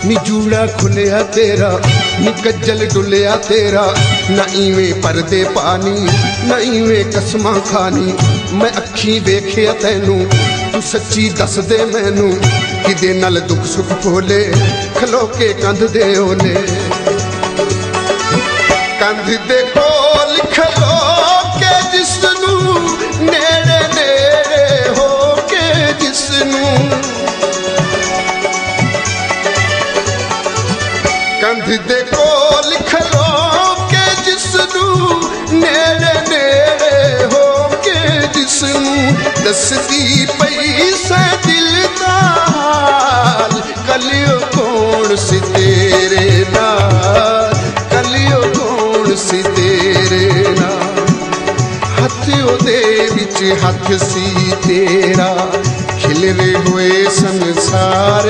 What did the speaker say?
नी जूड़ा खुलिया तेरा, नी कज्जल डुलिया तेरा, ना इवें परदे पानी, ना इवें कसमां खानी। मैं अखी वेखिया तैनू, तू सच्ची दस दे मैनू, किदे नाल दुख सुख भोले खलो के कंध दे ओले। कंध दे कोल खलो के जिसनू, नेड़े नेड़े हो के जिसनू, कंध दे कोल खलो के जिसनू, नेड़े नेड़े हो के जिसनू, दसदी पई से दिल दा हाल, कलियो कौन सी तेरे नाल, कलियो कौन सी तेरे नाल। हथ ओदे विच हथ सी तेरा, खिलरे हुए संसार